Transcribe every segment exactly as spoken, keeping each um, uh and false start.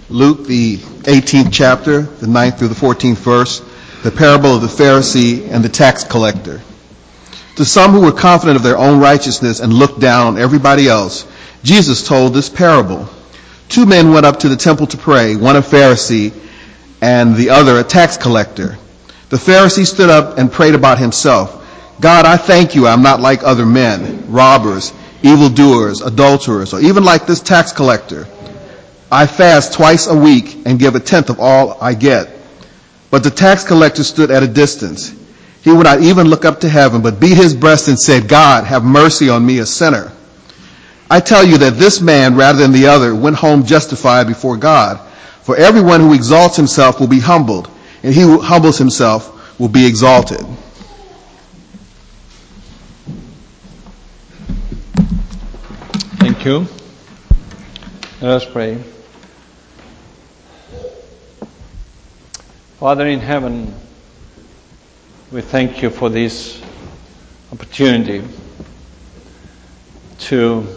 Luke, the eighteenth chapter, the ninth through the fourteenth verse, the parable of the Pharisee and the tax collector. To some who were confident of their own righteousness and looked down on everybody else, Jesus told this parable. Two men went up to the temple to pray, one a Pharisee and the other a tax collector. The Pharisee stood up and prayed about himself. God, I thank you I'm not like other men, robbers, evildoers, adulterers, or even like this tax collector. I fast twice a week and give a tenth of all I get. But the tax collector stood at a distance. He would not even look up to heaven, but beat his breast and said, God, have mercy on me, a sinner. I tell you that this man, rather than the other, went home justified before God. For everyone who exalts himself will be humbled, and he who humbles himself will be exalted. Thank you. Let us pray. Father in heaven, we thank you for this opportunity to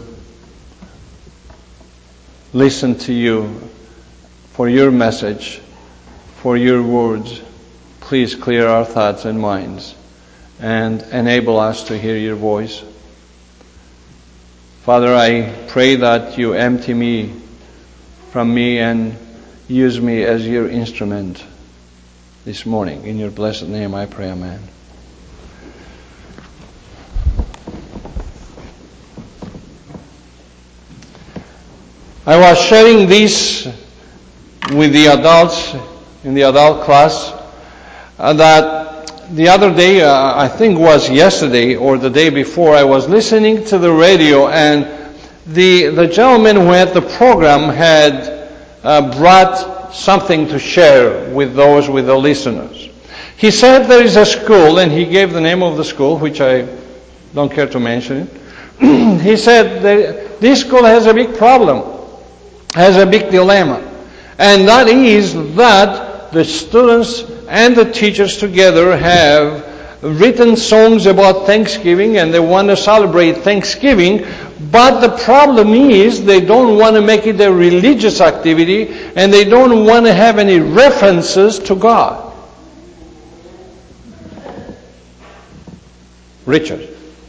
listen to you, for your message, for your words. Please clear our thoughts and minds and enable us to hear your voice. Father, I pray that you empty me from me and use me as your instrument this morning. In your blessed name I pray, amen. I was sharing this with the adults in the adult class uh, that the other day, uh, I think it was yesterday or the day before, I was listening to the radio, and the the gentleman who had the program had uh, brought something to share with those, with the listeners. He said there is a school, and he gave the name of the school, which I don't care to mention it. He said that this school has a big problem, has a big dilemma, and that is that the students and the teachers together have written songs about Thanksgiving, and they want to celebrate Thanksgiving, but the problem is they don't want to make it a religious activity, and they don't want to have any references to God. Richard.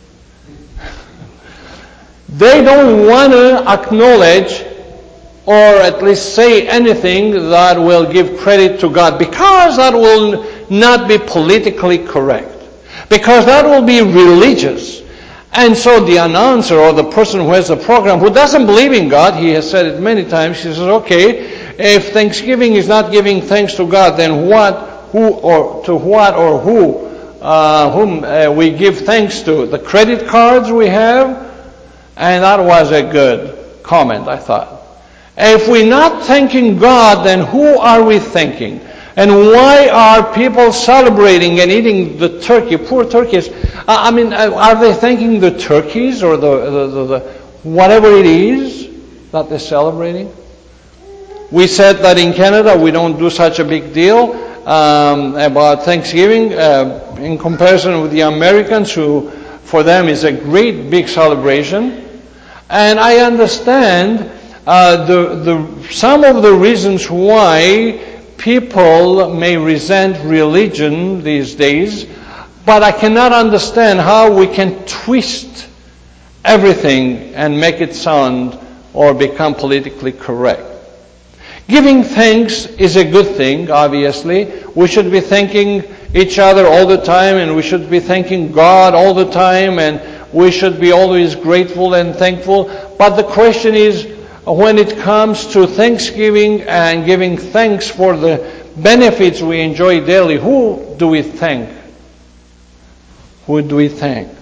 They don't want to acknowledge or at least say anything that will give credit to God, because that will not be politically correct, because that will be religious. And so the announcer or the person who has the program, who doesn't believe in God, he has said it many times, he says, okay, if Thanksgiving is not giving thanks to God, then what, who, or to what or who, uh, whom uh, we give thanks to? The credit cards we have? And that was a good comment, I thought. If we're not thanking God, then who are we thanking? And why are people celebrating and eating the turkey, poor turkeys? I mean, are they thanking the turkeys or the, the, the, the whatever it is that they're celebrating? We said that in Canada we don't do such a big deal um, about Thanksgiving uh, in comparison with the Americans, who for them is a great big celebration. And I understand uh, the, the some of the reasons why people may resent religion these days, but I cannot understand how we can twist everything and make it sound or become politically correct. Giving thanks is a good thing, obviously. We should be thanking each other all the time, and we should be thanking God all the time, and we should be always grateful and thankful. But the question is, when it comes to Thanksgiving and giving thanks for the benefits we enjoy daily, who do we thank? Who do we thank?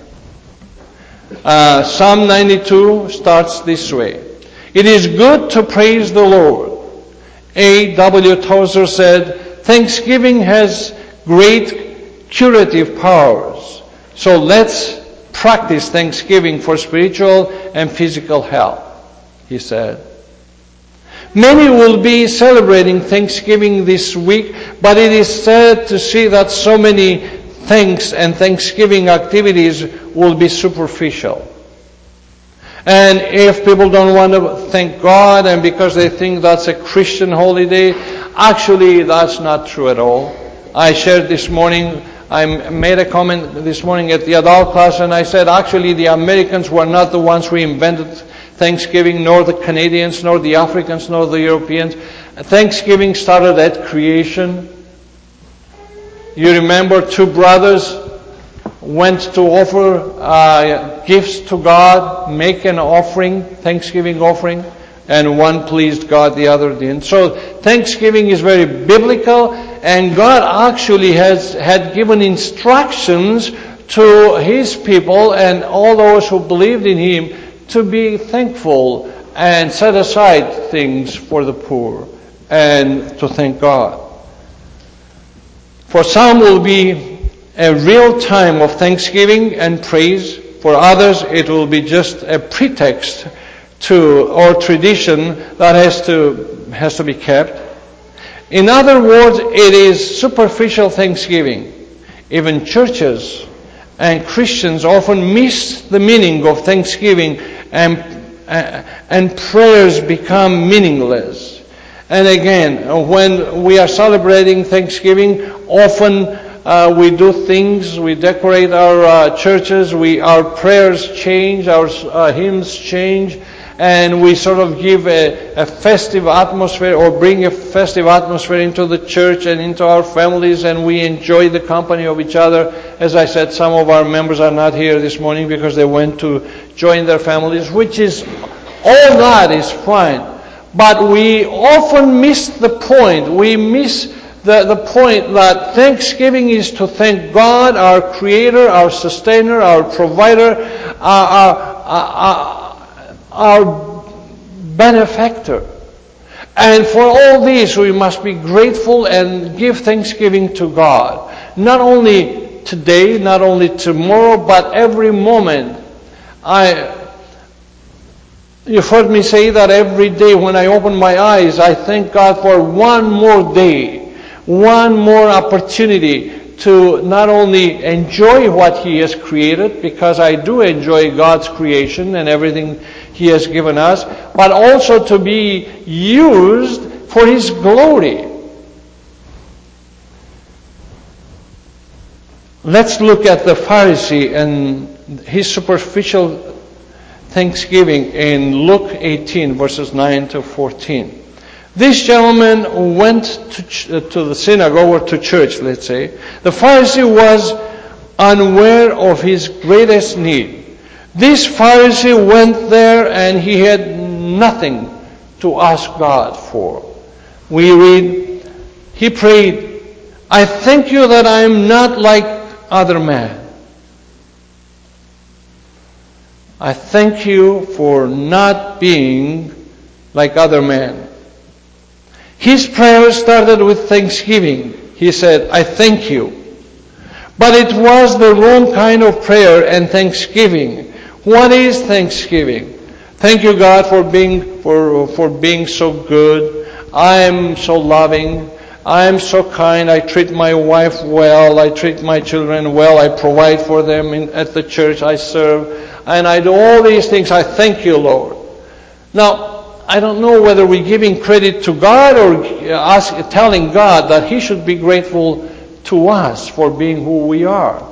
Uh, Psalm ninety-two starts this way. It is good to praise the Lord. A W Tozer said, Thanksgiving has great curative powers. So let's practice Thanksgiving for spiritual and physical health, he said. Many will be celebrating Thanksgiving this week, but it is sad to see that so many thanks and Thanksgiving activities will be superficial. And if people don't want to thank God and because they think that's a Christian holiday, actually that's not true at all. I shared this morning, I made a comment this morning at the adult class, and I said actually the Americans were not the ones who invented Thanksgiving, nor the Canadians, nor the Africans, nor the Europeans. Thanksgiving started at creation. You remember two brothers went to offer uh, gifts to God, make an offering, Thanksgiving offering, and one pleased God, the other didn't. So Thanksgiving is very biblical, and God actually has had given instructions to His people and all those who believed in Him to be thankful and set aside things for the poor and to thank God. For some will be a real time of thanksgiving and praise. For others, it will be just a pretext to or tradition that has to has to be kept. In other words, it is superficial thanksgiving. Even churches and Christians often miss the meaning of thanksgiving, and uh, and prayers become meaningless. And again, when we are celebrating Thanksgiving, often Uh, we do things, we decorate our uh, churches, we our prayers change, our uh, hymns change, and we sort of give a, a festive atmosphere or bring a festive atmosphere into the church and into our families, and we enjoy the company of each other. As I said, some of our members are not here this morning because they went to join their families, which is, all that is fine. But we often miss the point. We miss The, the point that Thanksgiving is to thank God, our Creator, our Sustainer, our Provider, our, our, our, our Benefactor. And for all these, we must be grateful and give thanksgiving to God. Not only today, not only tomorrow, but every moment. I, you've heard me say that every day when I open my eyes, I thank God for one more day. One more opportunity to not only enjoy what He has created, because I do enjoy God's creation and everything He has given us, but also to be used for His glory. Let's look at the Pharisee and his superficial thanksgiving in Luke eighteen, verses nine to fourteen. This gentleman went to, ch- to the synagogue or to church, let's say. The Pharisee was unaware of his greatest need. This Pharisee went there and he had nothing to ask God for. We read, he prayed, I thank you that I am not like other men. I thank you for not being like other men. His prayer started with thanksgiving. He said, I thank you. But it was the wrong kind of prayer and thanksgiving. What is thanksgiving? Thank you, God, for being for for being so good. I am so loving. I am so kind. I treat my wife well. I treat my children well. I provide for them in, at the church I serve. And I do all these things. I thank you, Lord. Now, I don't know whether we're giving credit to God or ask, telling God that He should be grateful to us for being who we are.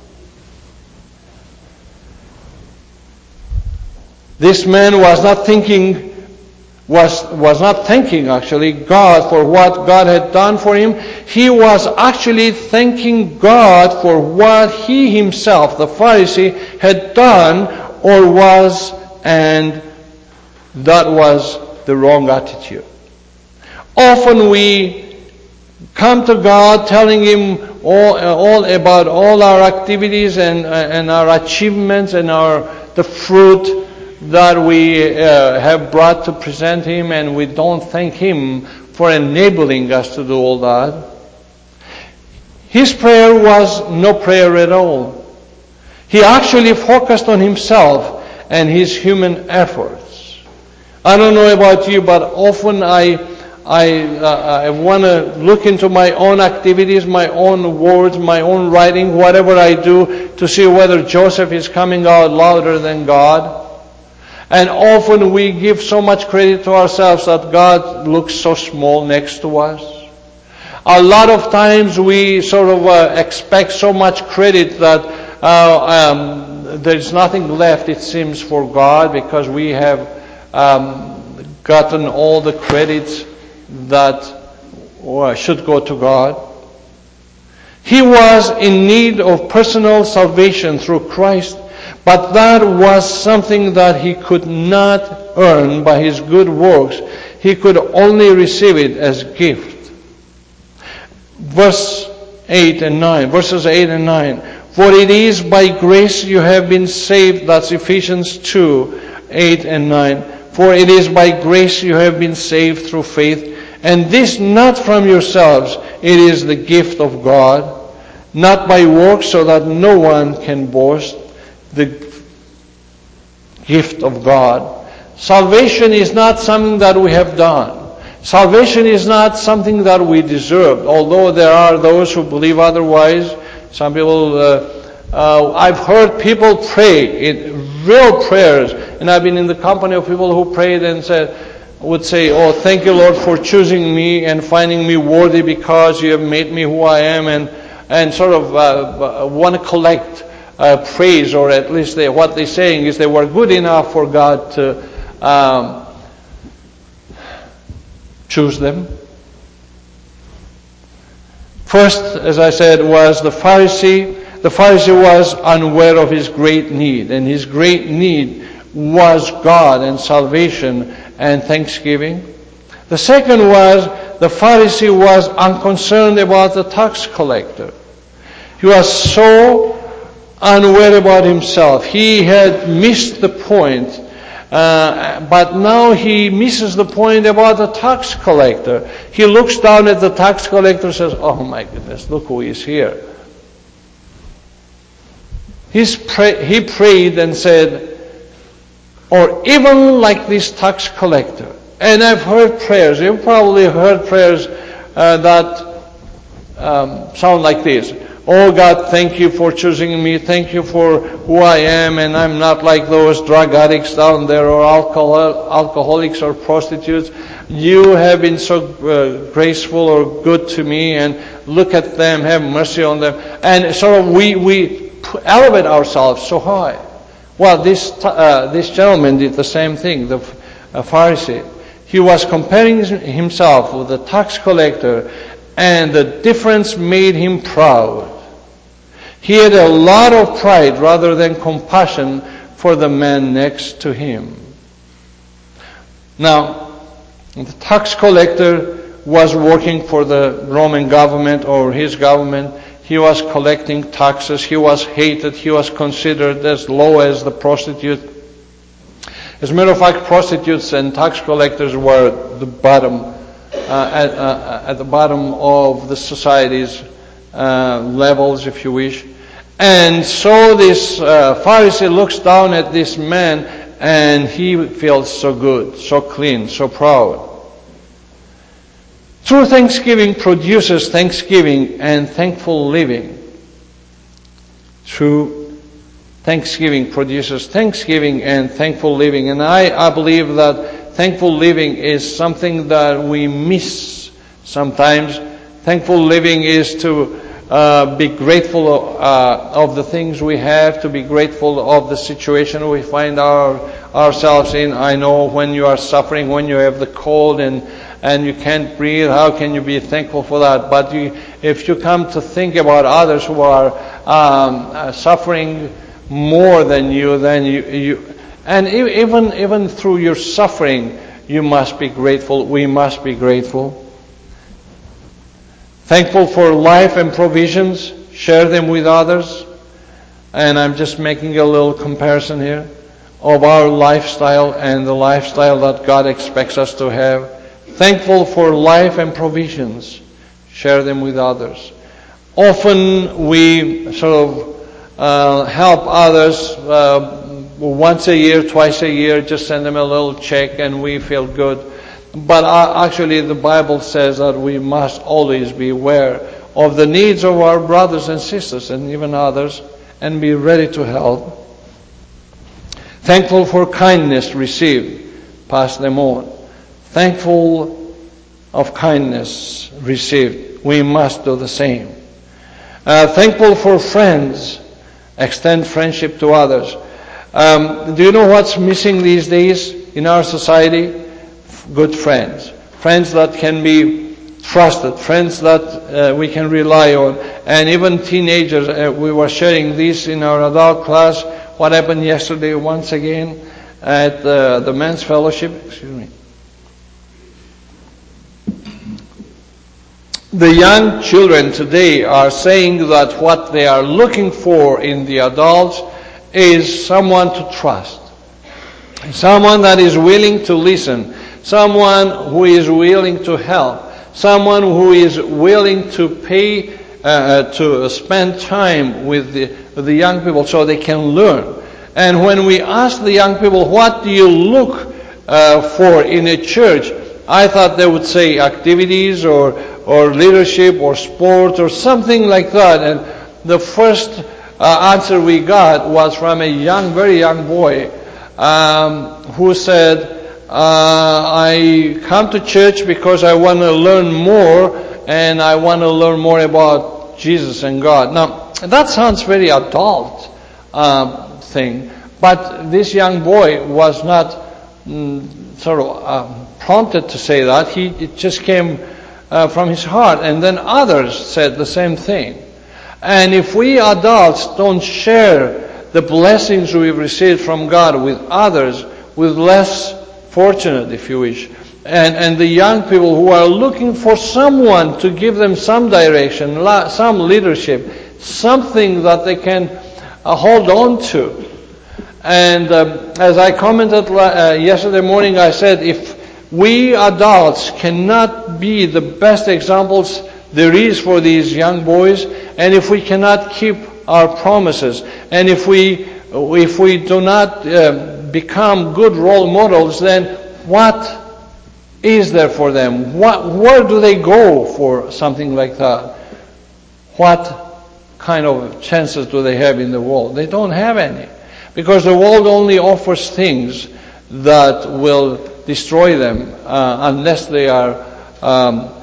This man was not thinking, was, was not thanking actually God for what God had done for him. He was actually thanking God for what he himself, the Pharisee, had done or was, and that was the wrong attitude. Often we come to God telling Him all, all about all our activities and, and our achievements and our the fruit that we uh, have brought to present Him, and we don't thank Him for enabling us to do all that. His prayer was no prayer at all. He actually focused on himself and his human efforts. I don't know about you, but often I I, uh, I want to look into my own activities, my own words, my own writing, whatever I do, to see whether Joseph is coming out louder than God. And often we give so much credit to ourselves that God looks so small next to us. A lot of times we sort of uh, expect so much credit that uh, um, there's nothing left, it seems, for God, because we have um, gotten all the credits that uh, should go to God. He was in need of personal salvation through Christ, but that was something that he could not earn by his good works. He could only receive it as gift. Verse eight and nine, verses eight and nine. For it is by grace you have been saved. That's Ephesians two, eight and nine. For it is by grace you have been saved through faith, and this not from yourselves. It is the gift of God, not by works, so that no one can boast. The gift of God. Salvation is not something that we have done. Salvation is not something that we deserved, although there are those who believe otherwise. Some people, uh, uh, I've heard people pray in real prayers, and I've been in the company of people who prayed and said, would say, oh, thank you, Lord, for choosing me and finding me worthy because you have made me who I am, and, and sort of uh, want to collect uh, praise, or at least they, what they're saying is they were good enough for God to um, choose them. First, as I said, was the Pharisee. The Pharisee was unaware of his great need, and his great need was God and salvation and thanksgiving. The second was the Pharisee was unconcerned about the tax collector. He was so unaware about himself. He had missed the point. Uh, but now he misses the point about the tax collector. He looks down at the tax collector and says, oh my goodness, look who is here. He's pray- he prayed and said, or even like this tax collector. And I've heard prayers, you've probably heard prayers uh, that um, sound like this. Oh God, thank you for choosing me. Thank you for who I am, and I'm not like those drug addicts down there, or alcohol, alcoholics or prostitutes. You have been so uh, graceful or good to me, and look at them, have mercy on them. And sort of we, we elevate ourselves so high. Well, this uh, this gentleman did the same thing, the uh, Pharisee. He was comparing himself with the tax collector, and the difference made him proud. He had a lot of pride rather than compassion for the man next to him. Now, the tax collector was working for the Roman government or his government. He was collecting taxes. He was hated. He was considered as low as the prostitute. As a matter of fact, prostitutes and tax collectors were the bottom Uh, at, uh, at the bottom of the society's uh, levels, if you wish. And so this uh, Pharisee looks down at this man, and he feels so good, so clean, so proud. True thanksgiving produces thanksgiving and thankful living. True thanksgiving produces thanksgiving and thankful living. And I, I believe that thankful living is something that we miss sometimes. Thankful living is to uh, be grateful uh, of the things we have, to be grateful of the situation we find our, ourselves in. I know when you are suffering, when you have the cold and, and you can't breathe, how can you be thankful for that? But you, if you come to think about others who are um, uh, suffering more than you, then you, you And even even through your suffering, you must be grateful. We must be grateful. Thankful for life and provisions. Share them with others. And I'm just making a little comparison here of our lifestyle and the lifestyle that God expects us to have. Thankful for life and provisions. Share them with others. Often we sort of uh, help others uh, once a year, twice a year, just send them a little check and we feel good. But uh, actually the Bible says that we must always be aware of the needs of our brothers and sisters and even others, and be ready to help. Thankful for kindness received, pass them on. Thankful of kindness received, we must do the same. Uh, thankful for friends, extend friendship to others. Um, do you know what's missing these days in our society? Good friends. Friends that can be trusted. Friends that uh, we can rely on. And even teenagers, uh, we were sharing this in our adult class. What happened yesterday once again at uh, the men's fellowship. Excuse me. The young children today are saying that what they are looking for in the adults is someone to trust. Someone that is willing to listen. Someone who is willing to help. Someone who is willing to pay, uh, to spend time with the, with the young people so they can learn. And when we ask the young people, what do you look uh, for in a church? I thought they would say activities or, or leadership or sport or something like that. And the first uh, answer we got was from a young, very young boy um, who said, Uh, I come to church because I want to learn more, and I want to learn more about Jesus and God. Now, that sounds very adult uh, thing, but this young boy was not mm, sort of uh, prompted to say that. He it just came uh, from his heart, and then others said the same thing. And if we adults don't share the blessings we've received from God with others, with less fortunate, if you wish, and and the young people who are looking for someone to give them some direction, some leadership, something that they can uh, hold on to. And um, as I commented uh, yesterday morning, I said, if we adults cannot be the best examples there is for these young boys, and if we cannot keep our promises, and if we if we do not uh, become good role models, then what is there for them? What, where do they go for something like that? What kind of chances do they have in the world? They don't have any. Because the world only offers things that will destroy them uh, unless they are um,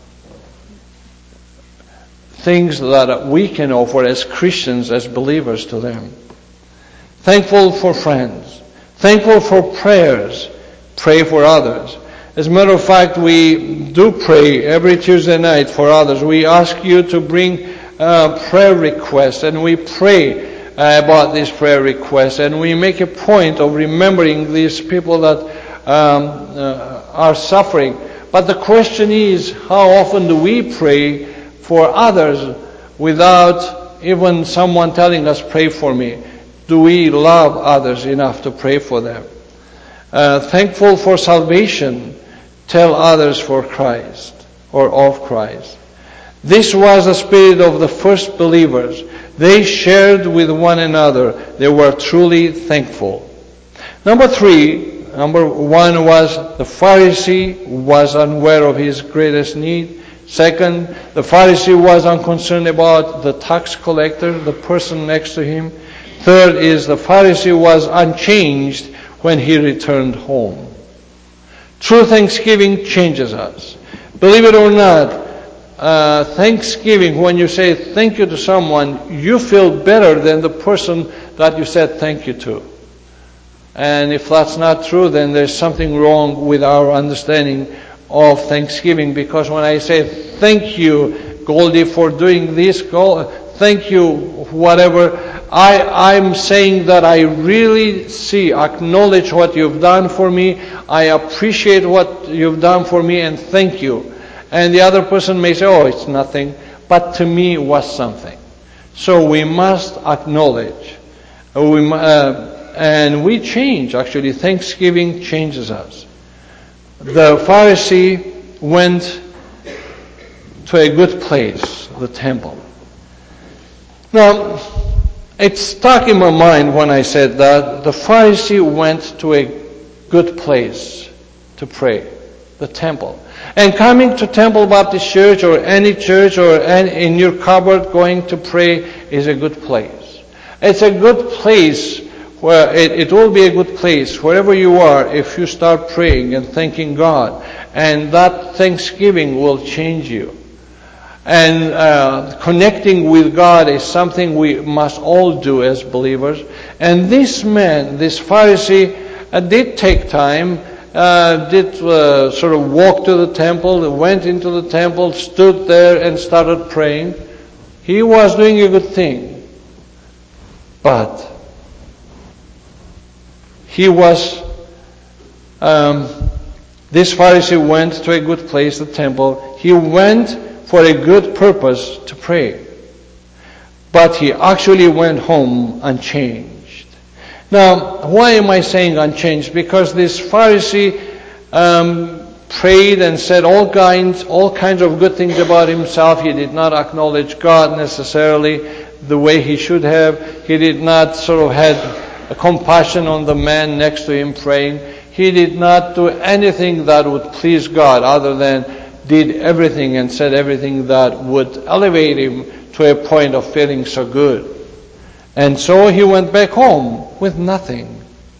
things that we can offer as Christians, as believers to them. Thankful for friends. Thankful for prayers. Pray for others. As a matter of fact, we do pray every Tuesday night for others. We ask you to bring uh, prayer requests, and we pray uh, about these prayer requests, and we make a point of remembering these people that um, uh, are suffering. But the question is, how often do we pray for others without even someone telling us, pray for me? Do we love others enough to pray for them? Uh, thankful for salvation, tell others for Christ or of Christ. This was the spirit of the first believers. They shared with one another. They were truly thankful. Number three, number one was the Pharisee was unaware of his greatest need. Second, the Pharisee was unconcerned about the tax collector, the person next to him. Third is the Pharisee was unchanged when he returned home. True thanksgiving changes us. Believe it or not, uh, thanksgiving, when you say thank you to someone, you feel better than the person that you said thank you to. And if that's not true, then there's something wrong with our understanding of thanksgiving. Because when I say thank you, Goldie, for doing this, thank you, whatever, I, I'm saying that I really see, acknowledge what you've done for me. I appreciate what you've done for me, and thank you. And the other person may say, oh, it's nothing, but to me it was something. So we must acknowledge. We, uh, and we change, actually. Thanksgiving changes us. The Pharisee went to a good place, the temple. Now, it stuck in my mind when I said that the Pharisee went to a good place to pray, the temple. And coming to Temple Baptist Church or any church or any, in your cupboard going to pray is a good place. It's a good place well, it, it will be a good place, wherever you are, if you start praying and thanking God. And that thanksgiving will change you. And uh, connecting with God is something we must all do as believers. And this man, this Pharisee, uh, did take time, uh, did uh, sort of walk to the temple, went into the temple, stood there and started praying. He was doing a good thing. But he was, um, this Pharisee went to a good place, the temple. He went for a good purpose to pray. But he actually went home unchanged. Now, why am I saying unchanged? Because this Pharisee um, prayed and said all kinds, all kinds of good things about himself. He did not acknowledge God necessarily the way he should have. He did not sort of have a compassion on the man next to him praying. He did not do anything that would please God, other than did everything and said everything that would elevate him to a point of feeling so good. And so he went back home with nothing.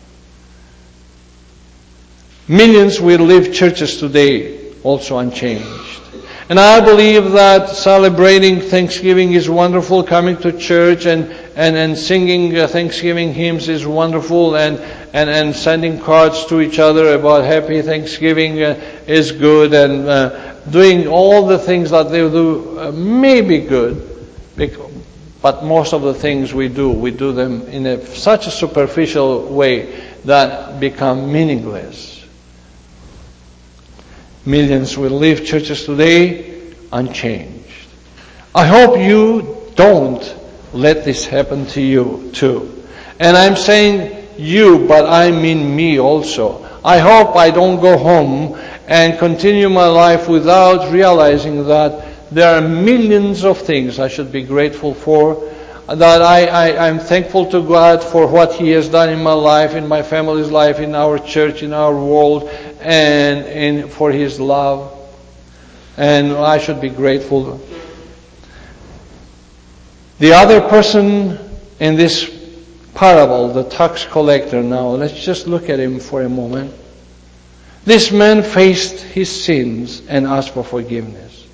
Millions will leave churches today also unchanged. And I believe that celebrating Thanksgiving is wonderful. Coming to church and, and, and singing uh, Thanksgiving hymns is wonderful. And, and, and sending cards to each other about Happy Thanksgiving uh, is good. And uh, doing all the things that they do uh, may be good. But most of the things we do, we do them in a, such a superficial way that become meaningless. Millions will leave churches today unchanged. I hope you don't let this happen to you too. And I'm saying you, but I mean me also. I hope I don't go home and continue my life without realizing that there are millions of things I should be grateful for, that I, I, I'm thankful to God for what He has done in my life, in my family's life, in our church, in our world, and in, for His love. And I should be grateful. The other person in this parable, the tax collector now, let's just look at him for a moment. This man faced his sins and asked for forgiveness.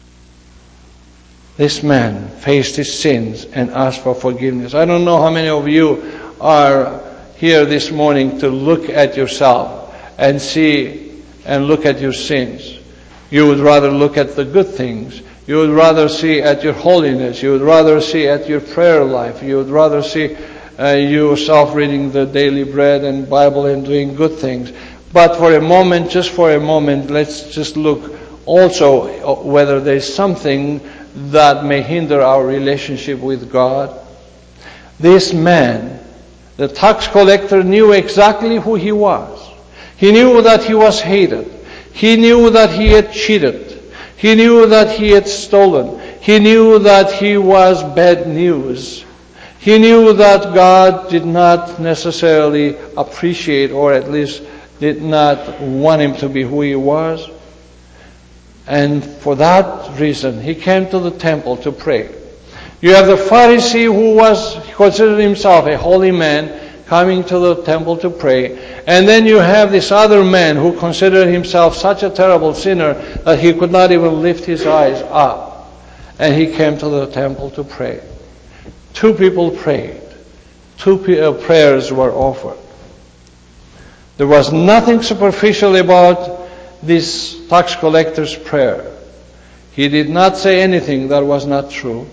This man faced his sins and asked for forgiveness. I don't know how many of you are here this morning to look at yourself and see and look at your sins. You would rather look at the good things. You would rather see at your holiness. You would rather see at your prayer life. You would rather see uh, yourself reading the daily bread and Bible and doing good things. But for a moment, just for a moment, let's just look also whether there's something that may hinder our relationship with God. This man, the tax collector, knew exactly who he was. He knew that he was hated. He knew that he had cheated. He knew that he had stolen. He knew that he was bad news. He knew that God did not necessarily appreciate, or at least did not want him to be who he was. And for that reason, he came to the temple to pray. You have the Pharisee who was considered himself a holy man coming to the temple to pray. And then you have this other man who considered himself such a terrible sinner that he could not even lift his eyes up. And he came to the temple to pray. Two people prayed. Two prayers were offered. There was nothing superficial about this tax collector's prayer. He did not say anything that was not true.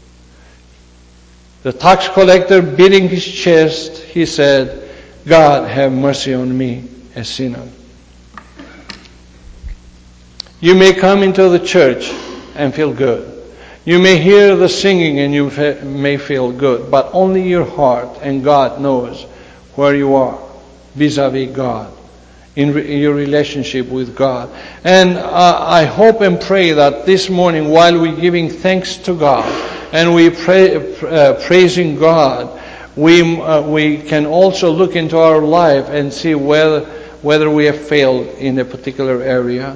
The tax collector, beating his chest, he said, "God, have mercy on me, a sinner." You may come into the church and feel good. You may hear the singing and you may feel good, but only your heart and God knows where you are vis-a-vis God, in, re- in your relationship with God. And uh, I hope and pray that this morning, while we're giving thanks to God and we pray, uh, praising God, we uh, we can also look into our life and see whether whether we have failed in a particular area.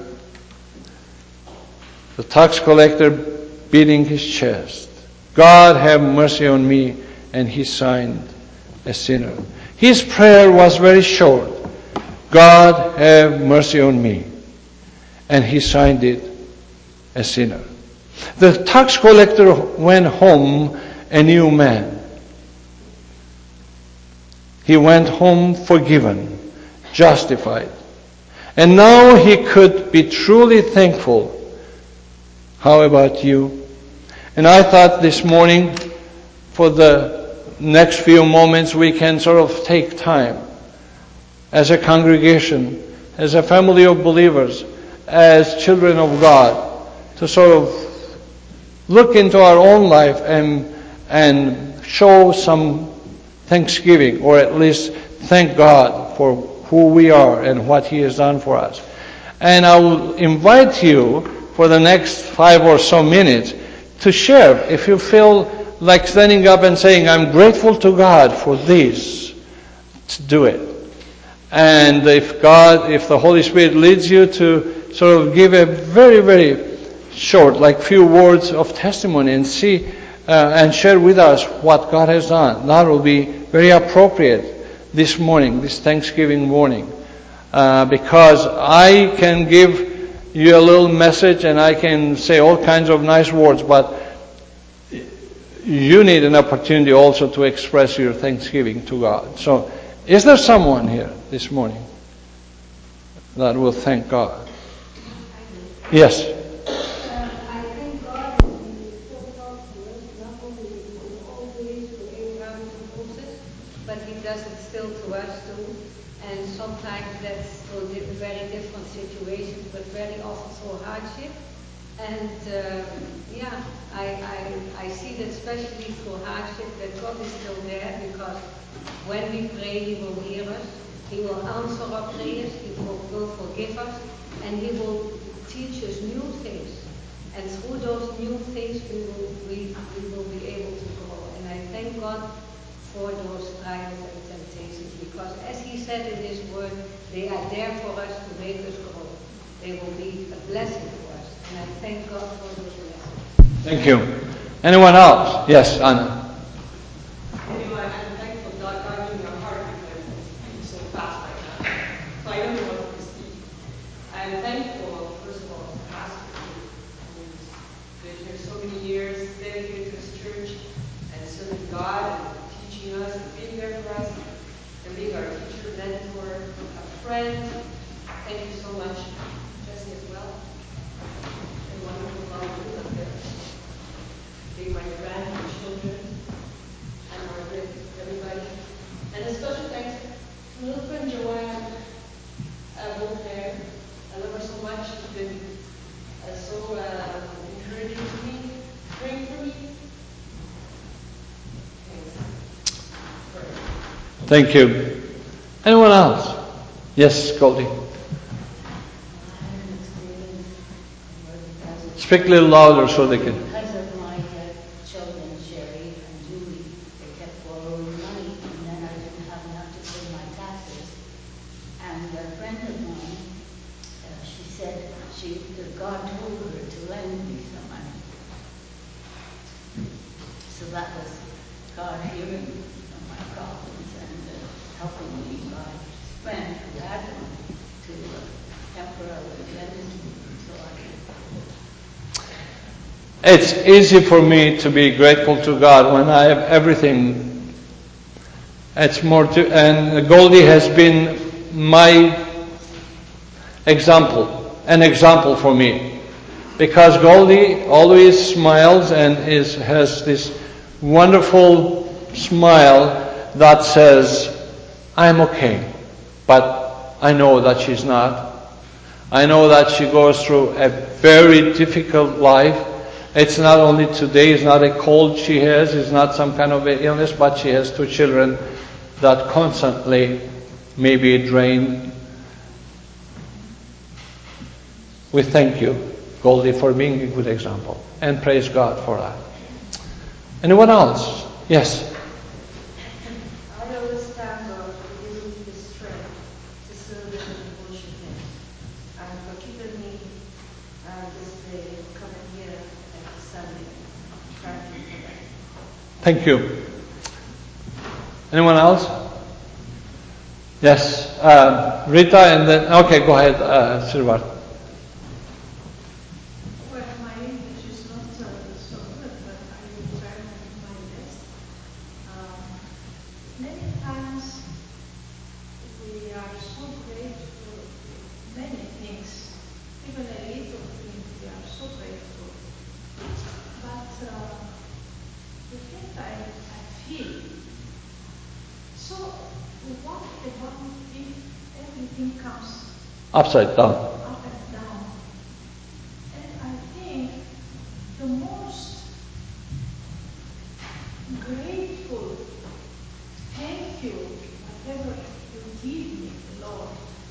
The tax collector beating his chest, "God, have mercy on me," and he signed a sinner. His prayer was very short. God, have mercy on me. And he signed it a sinner. The tax collector went home a new man. He went home forgiven, justified. And now he could be truly thankful. How about you? And I thought this morning, for the next few moments, we can sort of take time as a congregation, as a family of believers, as children of God, to sort of look into our own life and, and show some thanksgiving, or at least thank God for who we are and what He has done for us. And I will invite you for the next five or so minutes to share. If you feel like standing up and saying, I'm grateful to God for this, to do it. And if God, if the Holy Spirit leads you to sort of give a very, very short, like few words of testimony and see uh, and share with us what God has done, that will be very appropriate this morning, this Thanksgiving morning. Uh, because I can give you a little message and I can say all kinds of nice words, but you need an opportunity also to express your thanksgiving to God. So, is there someone here this morning that will thank God? Yes. Uh, I thank God that He is so helpful, not only in all ways to Abraham and Moses, but He does it still to us too. And sometimes that's for very different situations, but very often for hardship. And uh, yeah, I, I I see that especially through hardship that God is still there, because when we pray, He will hear us, He will answer our prayers, He will, will forgive us, and He will teach us new things. And through those new things, we will we, we will be able to grow. And I thank God for those trials and temptations, because as He said in His Word, they are there for us to make us grow. They will be a blessing to us. And I thank God for those blessings. Thank you. Anyone else? Yes, Anna. Anyway, I'm thankful God got in your heart because it's speaking so fast right now. So I don't know what to speak. I'm thankful, first of all, to Pastor who's been here so many years, dedicated to his church, and serving God, and teaching us, and being there for us, and being our teacher, mentor, a friend. Thank you so much, Jesse, as well. And wonderful love up there. Being my grandchildren, and Margaret, everybody. And a special thanks to little friend Joanne, uh, both there. I love her so much. She's been uh, so uh, encouraging to me, praying for me. Thanks. Thank you. Anyone else? Yes, Goldie. Speak a little louder so they can. Because of my uh, children, Sherry and Julie, they kept borrowing money, and then I didn't have enough to pay my taxes. And a friend of mine, uh, she said she that God told her to lend me some money. So that was God hearing of my problems and uh, helping me by friend who had the money to uh, temporarily lend it to me until I could. It's easy for me to be grateful to God when I have everything. It's more to, and Goldie has been my example, an example for me. Because Goldie always smiles and is, has this wonderful smile that says, I'm okay, but I know that she's not. I know that she goes through a very difficult life. It's not only today, it's not a cold she has, it's not some kind of illness, but she has two children that constantly may be drained. We thank you, Goldie, for being a good example, and praise God for that. Anyone else? Yes. I always thank God for giving me the strength to serve Him and worship Him, and for keeping me uh, this day coming here every Sunday. Thank you for that. Thank you. Anyone else? Yes, uh, Rita, and then okay, go ahead, uh, Silvar. Well, my English is not uh, so good, but I will try my best. Um, many times we are so grateful for many things, even a little thing we are so grateful. But uh, the thing I, I feel, so what about if everything comes Upside down. up and down? And I think the most grateful thank you, whatever you give me, Lord.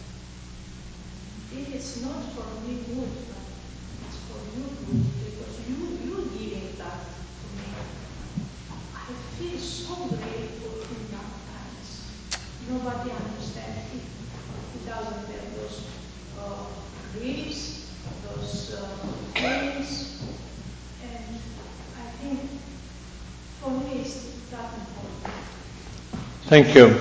If it's not for me good, but it's for you good, because you you giving that to me. I feel so grateful in that times. Nobody understands it. He doesn't have those uh, griefs, those uh, pains, and I think for me it's that important. Thank you.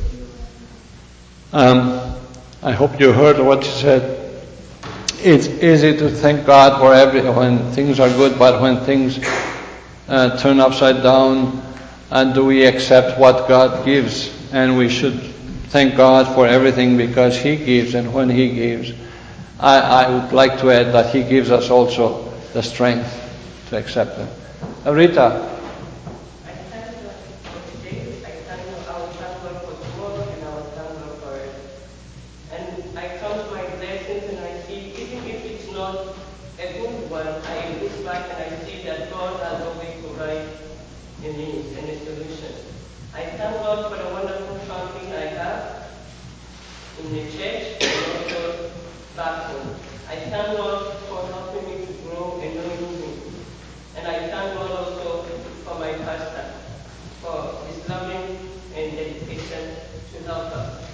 Um, I hope you heard what you said. It's easy to thank God for every when things are good, but when things uh, turn upside down, and do we accept what God gives? And we should thank God for everything because He gives, and when He gives, I, I would like to add that He gives us also the strength to accept them. Uh, Rita. I thank God for today. I thank God, I will thank God for tomorrow, and I will thank God for it. And I count my blessings, and I see, even if it's not a good one, I look back and I see that God has always provided a means and a solution. I thank God for the wonderful family I have in the church and also back home. I thank God for helping me to grow and knowing Him. And I thank God also for my pastor, for his loving and dedication to help us.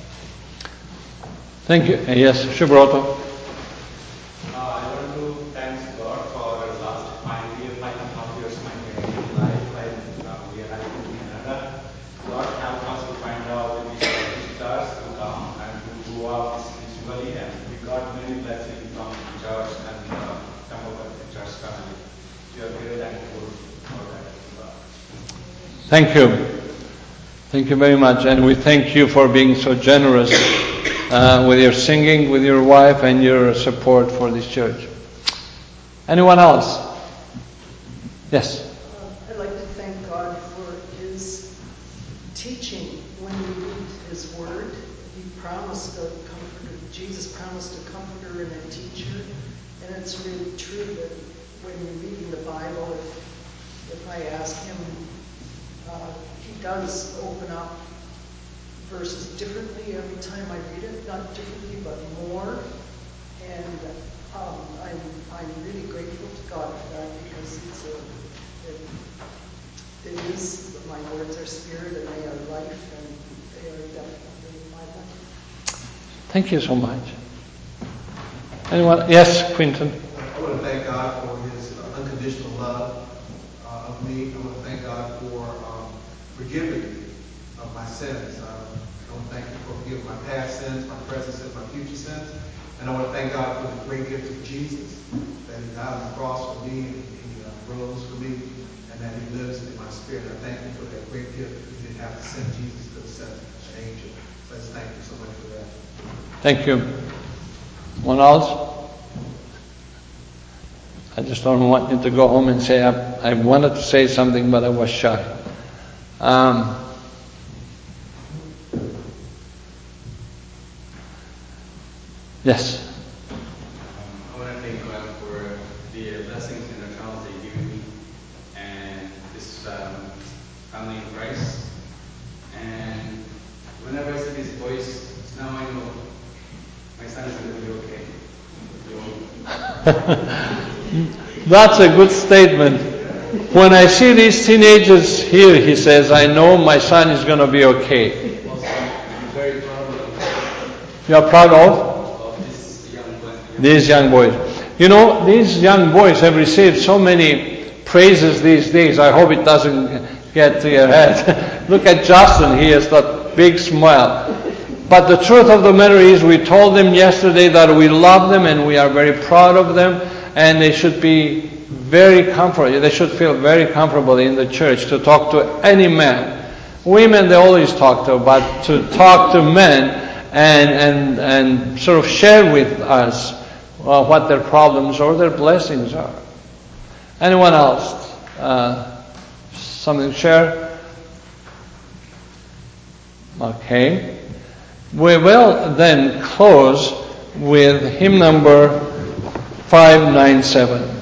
Thank you. Uh, yes, Shubroto. Uh, I want to thank God for the last five years, five and a half years of my Canadian life. I, uh, we are in Canada. God helped us to find out the visitors to come and to grow up spiritually, and we got many blessings from the church and uh, some of the church family. We are very thankful for that. Thank you. Thank you very much. And we thank you for being so generous uh, with your singing, with your wife, and your support for this church. Anyone else? Yes. Uh, I'd like to thank God for His teaching when we read His Word. He promised a comforter, Jesus promised a comforter and a teacher. And it's really true that when you're reading the Bible, if, if I ask Him, uh, He does open up verses differently every time I read it. Not differently, but more. And um, I'm, I'm really grateful to God for that, because it's a, it, it is, my words are spirit and they are life, and they are definitely my life. Thank you so much. Anyone? Yes, Quinton. I want to thank God for His uh, unconditional love uh, of me. I want to thank God for um, forgiving me of my sins. Uh, I want to thank Him for forgiving my past sins, my present sins, my future sins. And I want to thank God for the great gift of Jesus, that He died on the cross for me, and He uh, rose for me, and that He lives in my spirit. I thank Him for that great gift. He didn't have to send Jesus, He could have sent an angel. So I just thank you so much for that. Thank you. One else? I just don't want you to go home and say, I, I wanted to say something, but I was shy. Um, yes. Um, I want to thank God for the blessings and the travels that He gave me, and this um, family in Christ. And whenever I see His voice, now I know my son is going to be okay. That's a good statement. When I see these teenagers here, he says, I know my son is going to be okay. Also, I'm very proud of, You are proud of? of this young boy. These young boys. You know, these young boys have received so many praises these days. I hope it doesn't get to your head. Look at Justin. He has that big smile. But the truth of the matter is, we told them yesterday that we love them and we are very proud of them, and they should be very comfortable. They should feel very comfortable in the church to talk to any man. Women they always talk to, but to talk to men and and and sort of share with us uh, what their problems or their blessings are. Anyone else? Uh, something to share? Okay. We will then close with hymn number five ninety-seven.